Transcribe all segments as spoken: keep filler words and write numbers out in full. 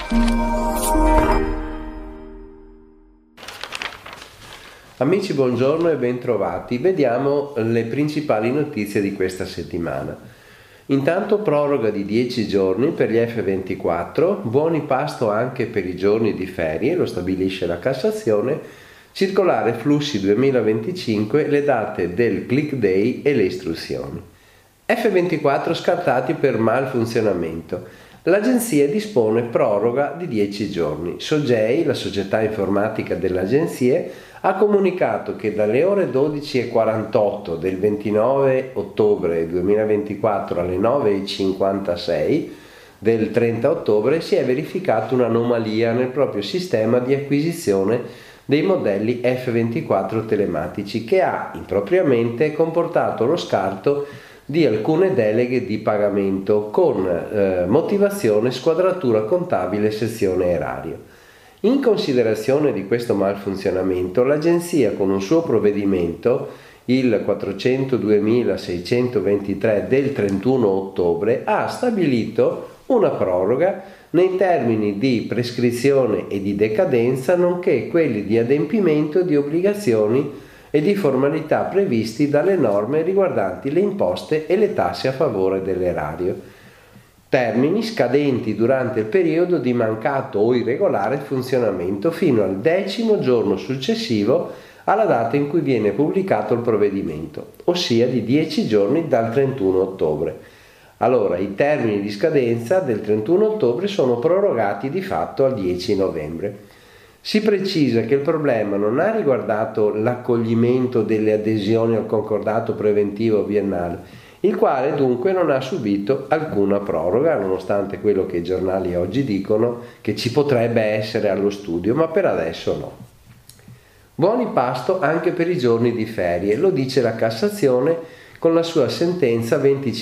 Amici, buongiorno e bentrovati. Vediamo le principali notizie di questa settimana. Intanto proroga di dieci giorni per gli effe ventiquattro, buoni pasto anche per i giorni di ferie, lo stabilisce la Cassazione, circolare flussi duemilaventicinque, le date del click day e le istruzioni. effe ventiquattro scartati per malfunzionamento. L'agenzia dispone proroga di dieci giorni. Sogei, la società informatica dell'agenzia, ha comunicato che dalle ore dodici e quarantotto del ventinove ottobre duemilaventiquattro alle nove e cinquantasei del trenta ottobre si è verificata un'anomalia nel proprio sistema di acquisizione dei modelli effe ventiquattro telematici che ha impropriamente comportato lo scarto di alcune deleghe di pagamento con eh, motivazione squadratura contabile sezione erario. In considerazione di questo malfunzionamento, l'agenzia con un suo provvedimento, il quattrocentoduemilaseicentovantitré del trentuno ottobre, ha stabilito una proroga nei termini di prescrizione e di decadenza, nonché quelli di adempimento di obbligazioni e di formalità previsti dalle norme riguardanti le imposte e le tasse a favore dell'erario. Termini scadenti durante il periodo di mancato o irregolare funzionamento fino al decimo giorno successivo alla data in cui viene pubblicato il provvedimento, ossia di dieci giorni dal trentuno ottobre. Allora, i termini di scadenza del trentuno ottobre sono prorogati di fatto al dieci novembre. Si precisa che il problema non ha riguardato l'accoglimento delle adesioni al concordato preventivo biennale, il quale dunque non ha subito alcuna proroga, nonostante quello che i giornali oggi dicono che ci potrebbe essere allo studio, ma per adesso no. Buoni pasto anche per i giorni di ferie, lo dice la Cassazione con la sua sentenza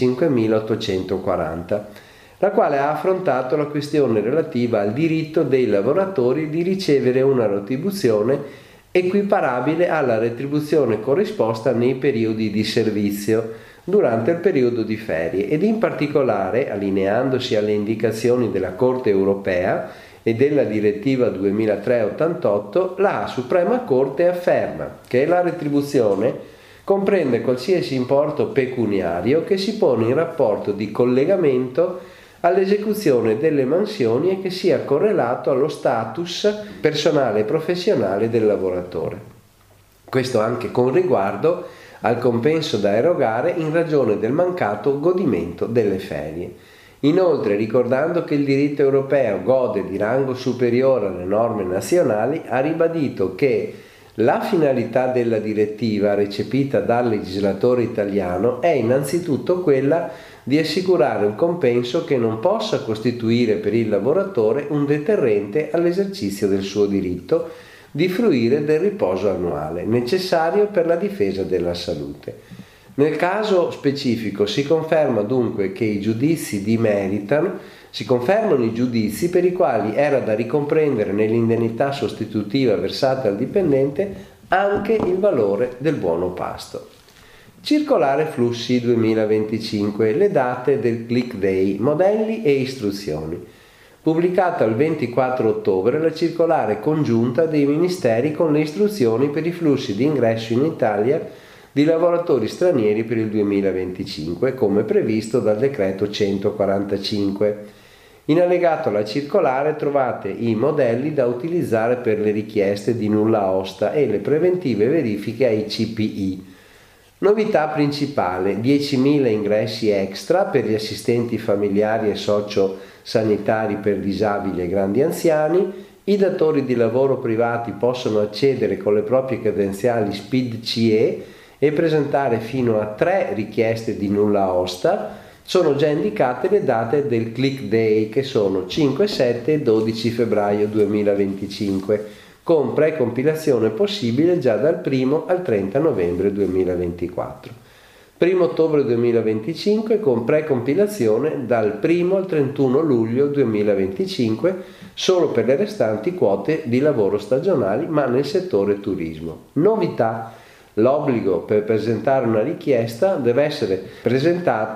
venticinquemilaottocentoquaranta, la quale ha affrontato la questione relativa al diritto dei lavoratori di ricevere una retribuzione equiparabile alla retribuzione corrisposta nei periodi di servizio durante il periodo di ferie ed in particolare, allineandosi alle indicazioni della Corte europea e della direttiva duemilatré ottantotto, la Suprema Corte afferma che la retribuzione comprende qualsiasi importo pecuniario che si pone in rapporto di collegamento all'esecuzione delle mansioni e che sia correlato allo status personale e professionale del lavoratore. Questo anche con riguardo al compenso da erogare in ragione del mancato godimento delle ferie. Inoltre, ricordando che il diritto europeo gode di rango superiore alle norme nazionali, ha ribadito che la finalità della direttiva recepita dal legislatore italiano è innanzitutto quella di assicurare un compenso che non possa costituire per il lavoratore un deterrente all'esercizio del suo diritto di fruire del riposo annuale, necessario per la difesa della salute. Nel caso specifico si conferma dunque che i giudizi di meritano, si confermano i giudizi per i quali era da ricomprendere nell'indennità sostitutiva versata al dipendente anche il valore del buono pasto. Circolare flussi duemilaventicinque, le date del click day, modelli e istruzioni. Pubblicata il ventiquattro ottobre la circolare congiunta dei Ministeri con le istruzioni per i flussi di ingresso in Italia di lavoratori stranieri per il duemilaventicinque, come previsto dal decreto centoquarantacinque. In allegato alla circolare trovate i modelli da utilizzare per le richieste di nulla osta e le preventive verifiche ai C P I. Novità principale: diecimila ingressi extra per gli assistenti familiari e socio-sanitari per disabili e grandi anziani. I datori di lavoro privati possono accedere con le proprie credenziali S P I D C E e presentare fino a tre richieste di nulla osta. Sono già indicate le date del click day, che sono cinque, sette e dodici febbraio duemilaventicinque, con precompilazione possibile già dal primo al trenta novembre duemilaventiquattro. primo ottobre duemilaventicinque con precompilazione dal primo al trentuno luglio duemilaventicinque solo per le restanti quote di lavoro stagionali, ma nel settore turismo. Novità: l'obbligo per presentare una richiesta deve essere presentata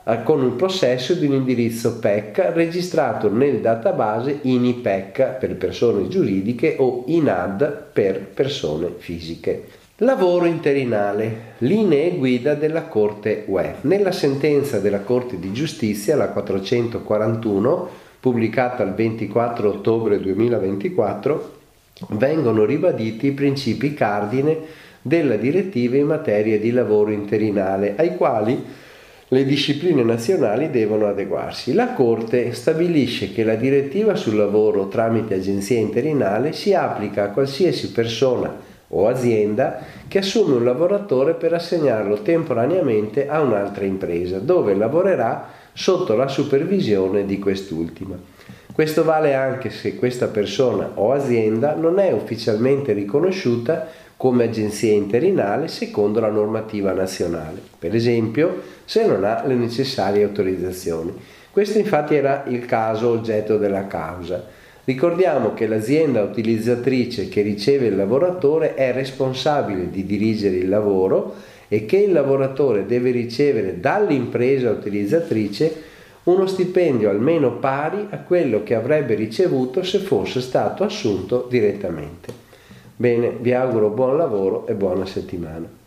con il possesso di un indirizzo P E C registrato nel database I N I P E C per persone giuridiche o I N A D per persone fisiche. Lavoro interinale, linee guida della Corte U E. Nella sentenza della Corte di Giustizia, la quattrocentoquarantuno, pubblicata il ventiquattro ottobre duemilaventiquattro, vengono ribaditi i principi cardine della direttiva in materia di lavoro interinale, ai quali le discipline nazionali devono adeguarsi. La Corte stabilisce che la direttiva sul lavoro tramite agenzia interinale si applica a qualsiasi persona o azienda che assume un lavoratore per assegnarlo temporaneamente a un'altra impresa, dove lavorerà sotto la supervisione di quest'ultima. Questo vale anche se questa persona o azienda non è ufficialmente riconosciuta come agenzia interinale secondo la normativa nazionale, per esempio se non ha le necessarie autorizzazioni. Questo infatti era il caso oggetto della causa. Ricordiamo che l'azienda utilizzatrice che riceve il lavoratore è responsabile di dirigere il lavoro e che il lavoratore deve ricevere dall'impresa utilizzatrice uno stipendio almeno pari a quello che avrebbe ricevuto se fosse stato assunto direttamente. Bene, vi auguro buon lavoro e buona settimana.